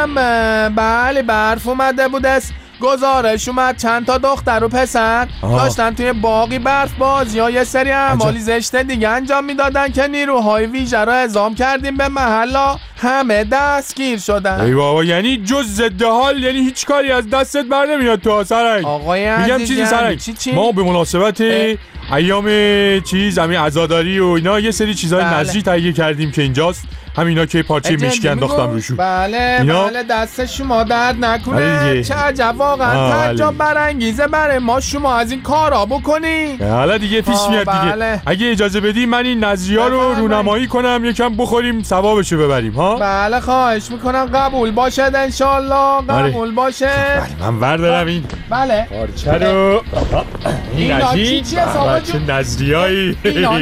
هم بله برف اومده بود، گزارش اومد چند تا دختر و پسر داشتن توی باقی برف بازی ها یه سری اعمالی زشت دیگه انجام میدادن که نیروهای ویژه رو اعزام کردیم به محلا، همه دستگیر شدن. ای بابا، یعنی جز ضد حال، یعنی هیچ کاری از دستت بر نمیاد تو سرنگ. آقای عزیز میگم چیزی سرنگ چی؟ ما به مناسبت ایام همین عزاداری و اینا یه سری چیزای نظری تهیه کردیم که اینجاست، همینا که پارچه مشکی انداختم روشون. بله بله، دست شما درد نکنه. چه عجب، واقعا تعجب برانگیزه برای ما شما از این کارا بکنی. حالا دیگه پیش میاد دیگه. اگه اجازه بدی من این نظریه رو رونمایی کنم، یکم بخوریم ثوابشو ببریم ها. بله خواهش میکنم، قبول باشه ان شاء الله، قبول باشه. بله من بردارم این بله پارچه رو. این نظریه چیه صاحب چه نظریه‌ای؟ اینا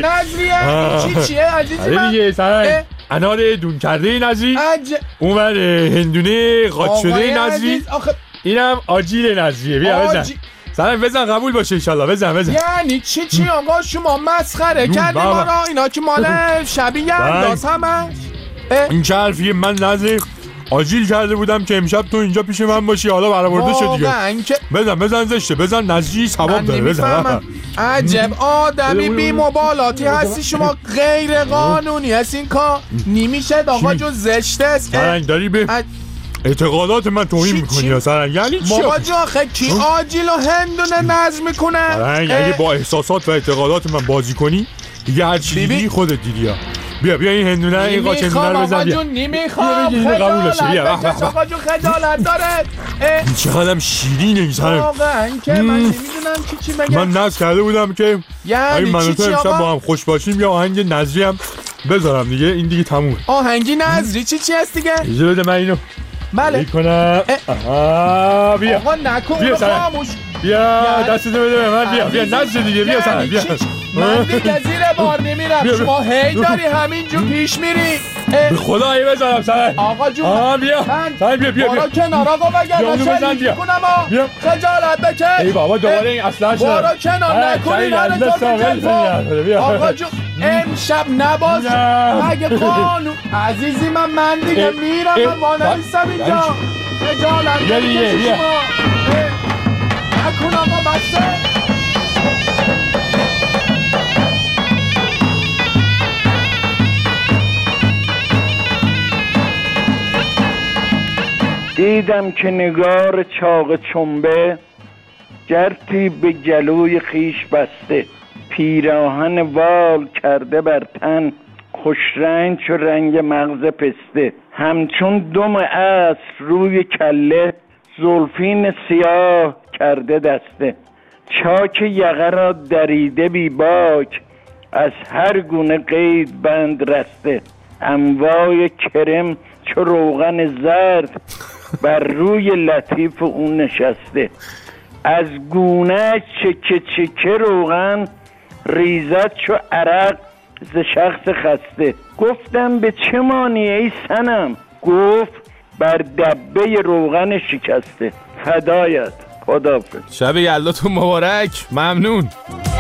نظریه چیه عزیزی من؟ دیگه سرنگ انار دون کرده نظری، اونور هندونه قاط شده نظری، اینم آجیل نظریه. بیا بزن سرنگ، بزن قبول باشه انشالله. بزن. یعنی چی آقا شما مسخره کردی ما را؟ اینا که مال شبیه انداز همش. این چه حرفیه؟ من نظری آجیل کرده بودم که امشب تو اینجا پیش من باشی، حالا برآورده شد دیگه. بزن زشته، بزن نظری ثواب داره. بزن. عجب آدمی بی مبالاتی هستی شما، غیر قانونی هست این کار، نمیشه آقا جو زشته است. سرنگ داری به اعتقادات من توهین میکنی یا سرنگ؟ یعنی چی؟ بابا جا کی آجیل و هندونه نظم میکنه؟ سرنگ اگه با احساسات و اعتقادات من بازی کنی دیگه هر چی دیدی خودت دیدی ها. بیا این هندونه، این قاچ هندونه رو بزن. بیا نمیخوام، خجالت آقا جون خجالت داره. چقدرم شیرینه این سرنگ. واقعا که من نمیدونم چی بگم. من نظر کرده بودم که یعنی من و تو امشب با هم خوش باشیم، یا آهنگ نظری هم بذارم دیگه. این دیگه تمومه. آهنگی نظری چی هست دیگه؟ اجازه بده من اینو بله کنم. بیا آقا نکن، خاموش. بیا دستتو بده به من. بیا نظر دیگه. بیا سرنگ بیا. من دیگه زیر بار نمیرم، شما هی داری همینجور پیش میری. به خدا ای بذارم سرنگ. آقا جون بیا سرنگ بیا برو کنار آقا، وگرنه شلیک کنم. خجالت بکش. ای بابا دوباره این اصلا شد. برو کنار، نکنی نره تو تلفن. آقا جون امشب نباز اگه قانون عزیزی من دیگه میرم، من وانمیستم اینجا. خجالت بکش شما. نکن آقا بسته. دیدم که نگار چاق چنبه جرتی به گلوی خیش بسته، پیراهن وال کرده بر تن خوش رنگ چو رنگ مغز پسته، همچون دم عصر روی کله زلفین سیاه کرده دسته، چاک یقه را دریده بی باک از هر گونه قید بند رسته، انواع کرم چو روغن زرد بر روی لطیف اون نشسته، از گونه چکه روغن ریزد چو عرق ز شخص خسته، گفتم به چه مانی ای صنم؟ گفت بر دبه روغن شکسته. فدایت. خداحافظ. شب یلداتون مبارک. ممنون.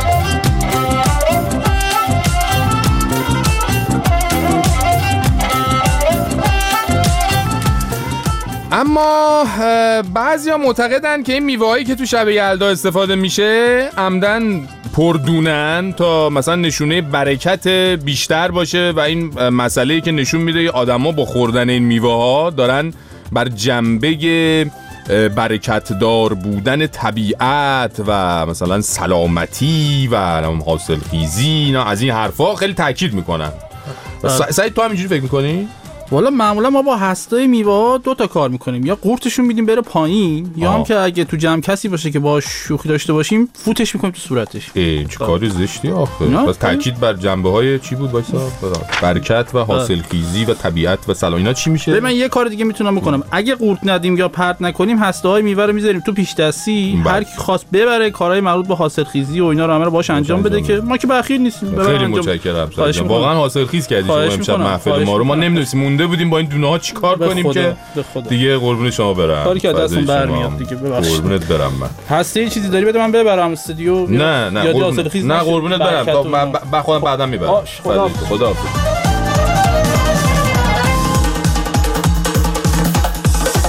اما بعضیا معتقدن که این میوه‌هایی که تو شب یلدا استفاده میشه عمدن پردونن تا مثلا نشونه برکت بیشتر باشه و این مسئله‌ای که نشون میده آدما با خوردن این میوه‌ها دارن بر جنبه برکت دار بودن طبیعت و مثلا سلامتی و حاصل خیزی از این حرفا خیلی تاکید میکنن. سعید تو هم اینجوری فکر میکنی؟ والا معمولا ما با هسته‌های میوه‌ها دو تا کار میکنیم، یا قورتشون میدیم بره پایین، یا هم که اگه تو جمع کسی باشه که باهاش شوخی داشته باشیم فوتش میکنیم تو صورتش. چه کاری زشتی آخه. بس تاکید بر جنبه‌های چی بود وایسا؟ برکت و حاصلخیزی و طبیعت و سلام. اینا چی میشه؟ من یه کار دیگه میتونم بکنم، اگه قورت ندیم یا پرت نکنیم هسته‌های میوه رو میذاریم تو پیش دستی، هر کی خواست ببره کارهای مربوط به حاصلخیزی و اینا رو همه رو باهاش انجام بده که ما که بخیل نیستیم. خیلی متشکرم. واقعا حاصلخیز کردی شما امشب محفل ما رو. ما نمی‌دونستیم، مونده بودیم با این دونه ها چیکار کنیم که دیگه قربون شما برم. کاری که دستم برمیاد دیگه. ببخشید. قربونت برم من. هستی یه چیزی داری بده من ببرم استودیو؟ نه قربونت برم. تا من خودم بعدا میبرم. خدا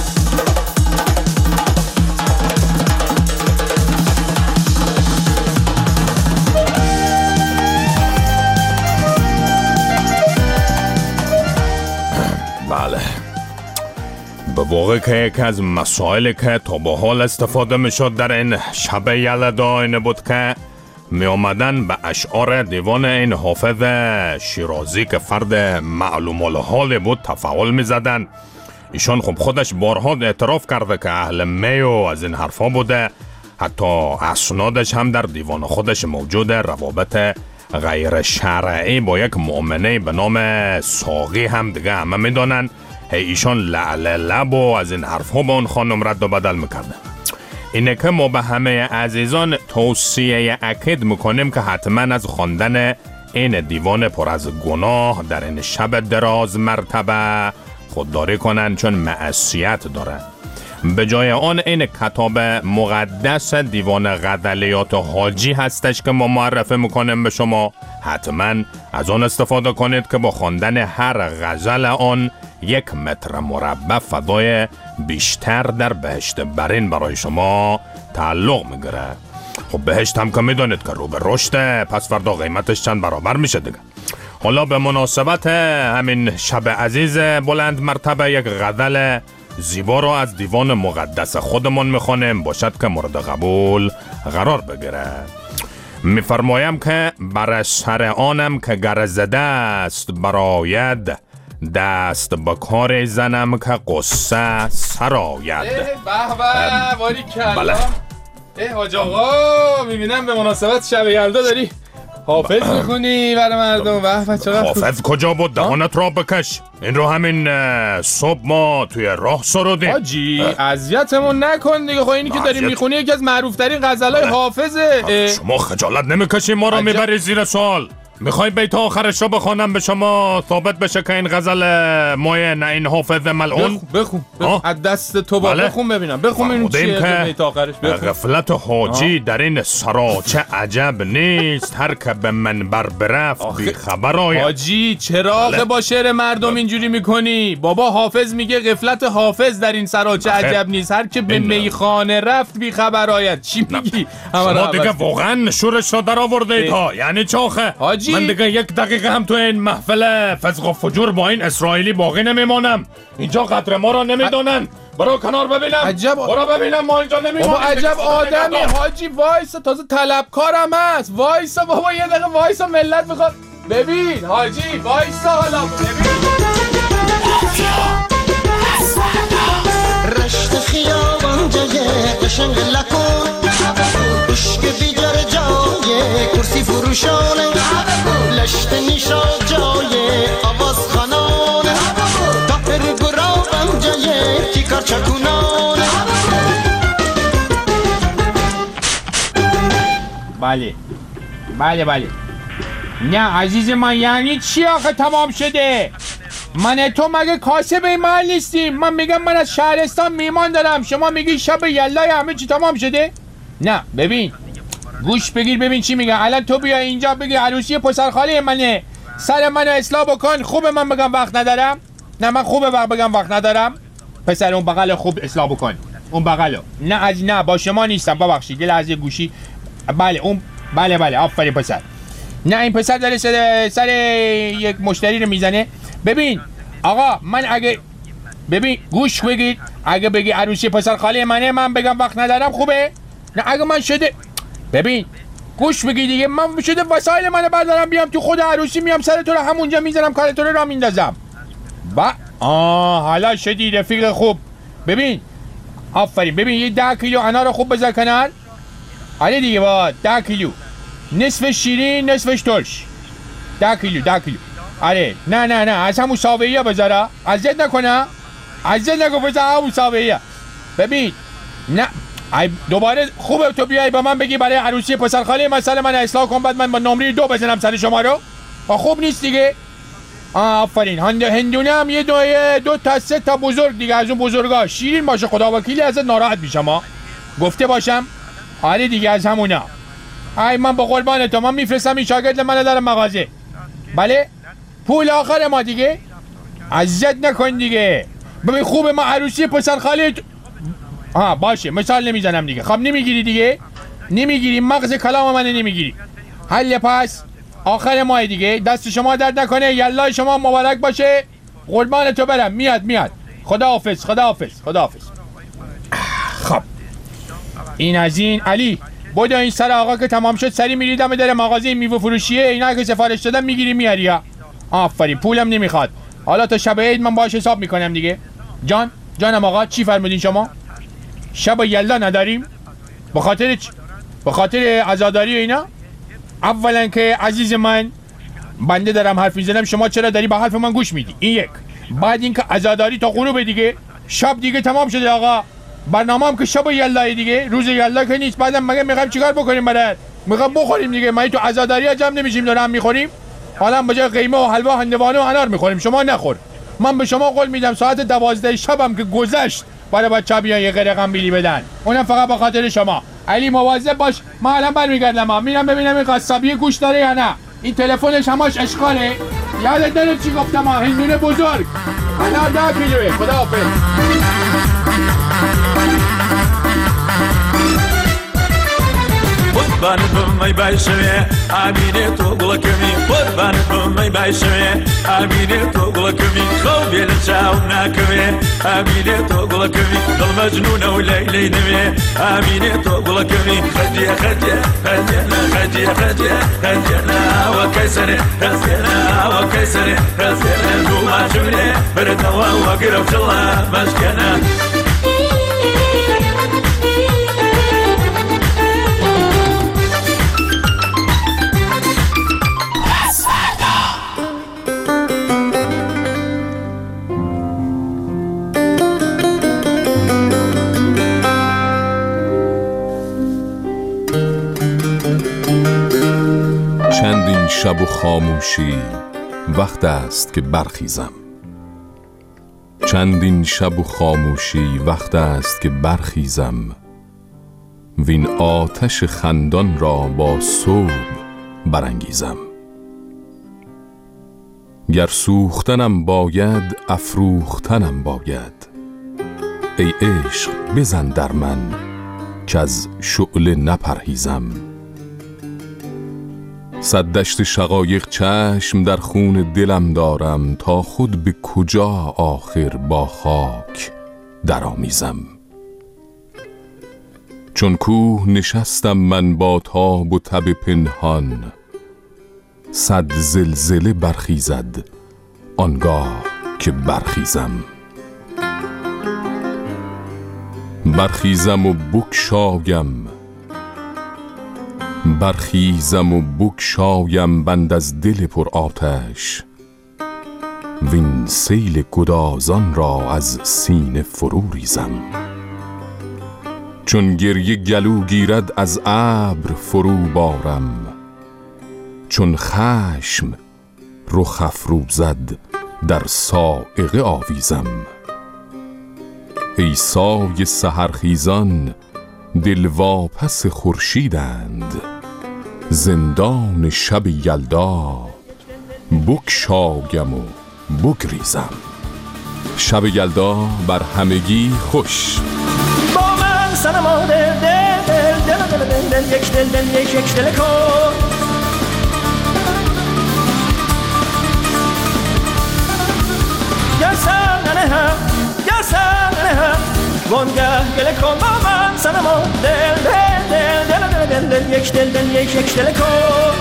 به واقع که یکی از مسائلی که تا به حال استفاده می شد در این شب یلدا این بود که می آمدن به اشعار دیوان این حافظ شیرازی که فرد معلوم الحال بود تفاعل می زدن. ایشان خب خودش بارها اعتراف کرده که اهل می و از این حرفا بوده. حتی اسنادش هم در دیوان خودش موجوده. روابط غیر شرعی با یک مؤمنه به نام ساقی هم دیگه همه می دانن. ایشان لعل لب و از این حرفها با اون خانم رد و بدل میکرده. اینه که ما به همه عزیزان توصیه اکید میکنیم که حتما از خواندن این دیوان پر از گناه در این شب دراز مرتبه خودداری کنن، چون معصیت داره. به جای آن این کتاب مقدس دیوان غزلیات حاجی هستش که ما معرفی میکنیم به شما. حتما از آن استفاده کنید که با خواندن هر غزل آن 1 متر مربع فضای بیشتر در بهشت برین برای شما تعلق میگیره. خب بهشت هم که میدونید که رو به رشده، پس فردا قیمتش چند برابر میشه دیگه. حالا به مناسبت همین شب عزیز بلند مرتبه یک غزل زیبا رو از دیوان مقدس خودمون میخوانیم، باشد که مورد قبول قرار بگیره. میفرمایم که بر سر آنم که گرزده است براید، دست به کار زنم که قصه سراید. به به واری کلا. بله. حاج آقا میبینم به مناسبت شب یلدا داری حافظ میخونی برای مردم. به چقدر حافظ کجا بود؟ دهانت را بکش. این رو همین صبح ما توی راه سرودیم. حاجی اذیتمون نکن دیگه. خب اینی که داری میخونی یکی از معروف ترین غزلای حافظه. شما خجالت نمیکشی ما رو میبری زیر سوال؟ میخوای بیت آخرش رو بخونم به شما ثابت بشه که این غزل مایه نه این حافظ ملعون؟ بخون از دست تو با. بخون ببینم. بخون این چیه بیت آخرش. غفلت حاجی در این سراچه عجب نیست، هر که به منبر برفت بی خبر آید. حاجی چرا با شعر مردم اینجوری میکنی؟ بابا حافظ میگه غفلت حافظ در این سراچه عجب نیست، هر که به میخانه رفت بی خبر آید. چی میگی؟ شما دیگه واقعا شورش را در آورده اید ها. یعنی چاخه حاجی من دیگه 1 دقیقه هم تو این محفل فسق و فجور با این اسرائیلی باقی نمیمانم. اینجا قدر ما را نمیدونن. برو کنار ببینم. عجب برو ببینم ما اینجا نمیمانیم. بابا عجب آدمی حاجی. وایسا تازه طلبکارم هست. وایسا بابا یه دقیقه وایسا، ملت میخواد. ببین حاجی وایسا حالا ببین. رشت خیابان جای قشنگ لکن، عشق بیجار جای کرسی فروشانه، لشت نیشا جای آواز خانانه، تاپر گرابم جای تیکار چکونانه. بله نه عزیز من، یعنی چی آخه تمام شده؟ من تو مگه کاسب این محل نیستیم؟ من میگم من از شهرستان میمان دارم، شما میگی شب یلای همه چی تمام شده؟ نه ببین گوش بگیر ببین چی میگم. الان تو بیا اینجا بگی عروسی پسرخاله منه، سر منو اصلاح بکن. خوبه من بگم وقت ندارم؟ نه من خوبه بگم وقت ندارم. پسر اون بغل خوب اصلاح بکن، اون بغلو. نه با شما نیستم، ببخشید یه لحظه گوشی. بله اون بله آفرین پسر. نه این پسر داره سر یک مشتری رو میزنه. ببین آقا من اگه ببین گوش بگید، اگه بگی عروسی پسر خاله منه من بگم وقت ندارم خوبه؟ نه اگه من شده ببین گوش بگی دیگه، من شده وسایل منو بردارم بیام تو خود عروسی، میام سر تو رو همونجا میذارم، کار تو رو را میندازم. حالا شدی رفیق خوب. ببین آفرین. ببین یه 10 کیلو انار خوب بذار کنار. آره دیگه با 10 کیلو، نصف شیرین نصفش ترش. 10 کیلو. آره نه از همون ساویه بذاره، عزت نکنه، عزت نکن، بذار همون ساویه. ببین نه دوباره خوبه تو بیای با من بگی برای عروسی پسرخاله مثلا من اصلاح کن، بعد من با نمره 2 بزنم سر شما رو. خوب نیست دیگه. آفرین. هندونه هم یه 2 تا 3 تا بزرگ دیگه، از اون بزرگا شیرین باشه، خدا وکیلی ازت ناراحت میشم گفته باشم. آره دیگه از همونا. من با قربان تو من میفرستم این شاگرد منو در مغازه. بله پول آخر ما دیگه، عزت نکن دیگه. ببین خوبه ما عروسی پسرخاله باشه مثال نمیزنم دیگه. خب نمیگیری دیگه، نمیگیری، مغز کلام من نمیگیری. حل پس آخر ماه دیگه، دست شما درد نکنه، یلای شما مبارک باشه، قربان تو برم. میاد خداحافظ. خب این از این. علی بودو این سر آقا که تمام شد سری میری دم در مغازه میوه فروشیه، اینا که سفارش دادم میگیری میاری ها. آفرین، پولم نمیخواد. حالا تا شب عید من باهاش حساب میکنم دیگه. جانم آقا چی فرمودین شما؟ شب یلدا نداریم؟ به خاطر چی؟ به خاطر عزاداری اینا؟ اولا که عزیز من بنده دارم حرف میزنم، شما چرا داری به حرف من گوش میدی؟ این یک. بعد اینکه عزاداری تا غروب دیگه، شب دیگه تمام شده آقا. برنامه‌ام که شب یلدا دیگه، روز یلدا که نیست. بعدم مگه میخوایم چیکار بکنیم برات؟ میخوایم بخوریم دیگه. ما تو عزاداری جمع نمیشیم دارم میخوریم. حالا به جای قیمه و حلوا هندوانه و انار میخوریم. شما نخور. من به شما قول میدم ساعت 12 شبم که گذشت برای بچه‌ها بیان یه قرقم بیلی بدن. اونم فقط به خاطر شما. علی مواظب باش. من الان برمیگردم. میرم ببینم این قصابی گوش داره یا نه. این تلفنش همش اشغاله. یادت داره چی گفتم؟ هندونه بزرگ. انار 10 کیلوه. خداحافظ. قربان بمای بایشوی آبینه تو گلکمی قربان بمای بایشوی آبینه تو گلکمی خو بیل چاو نکمی آبینه تو گلکمی دل مجنون و لیلی نمی آبینه تو گلکمی خدیه و کیسره و کیسره دو مجنونه بردوا و گرفت الله مشکنه چندین شب و خاموشی وقت است که برخیزم. چندین شب و خاموشی وقت است که برخیزم. وین آتش خندان را با صبح برانگیزم. گر سوختنم باید افروختنم باید. ای عشق بزن در من که از شعله نپرهیزم. صد دشت شقایق چشم در خون دلم دارم تا خود به کجا آخر با خاک درآمیزم. چون کوه نشستم من با تاب و تب پنهان. صد زلزله برخیزد آنگاه که برخیزم. برخیزم و بگشایم بند از دل پر آتش. وین سیل گدازان را از سینه فرو ریزم. چون گریه گلو گیرد از ابر فرو بارم. چون خشم رخ افروزد در صاعقه آویزم. ای سایه سحرخیزان دل واپس خورشیدند. زندان شب یلدا بگشایم و بگریزم. شب یلدا بر همگی خوش. با من صنما دل یک دل کن. گر سر ننهم وانگه گله کن. با من صنما دل یک دل کن.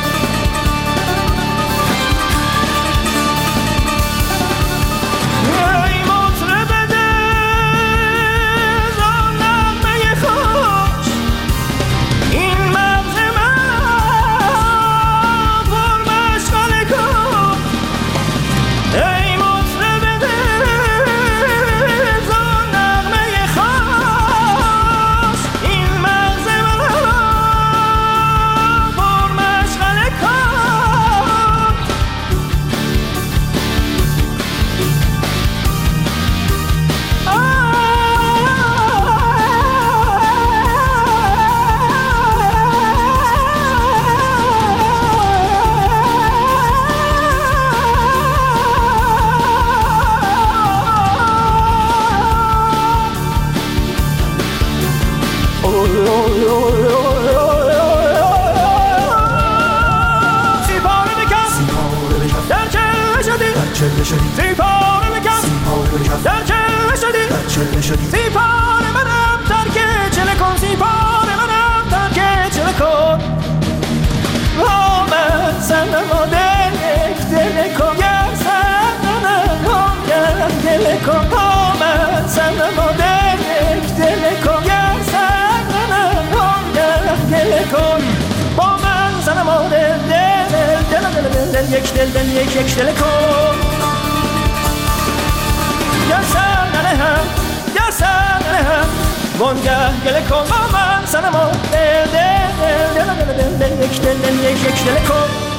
ای مطرب دل آن نغمه خوش. این مغز من پر مشغله کن. ای مطرب دل آن نغمه خوش. این مغز من پر مشغله کن. سیپاره بکن در چله شدی. سیپاره بکن در چله شدی زیپار منم ترک چله کن زیپار منم ترک چله کن آمد سنما دل کن گر سنما دل کن آمد سنما دل کن گر سنما دل کن با من سنما دل یک دل کن گر سنما وانگه گله کن با من سنما دل یک دل کن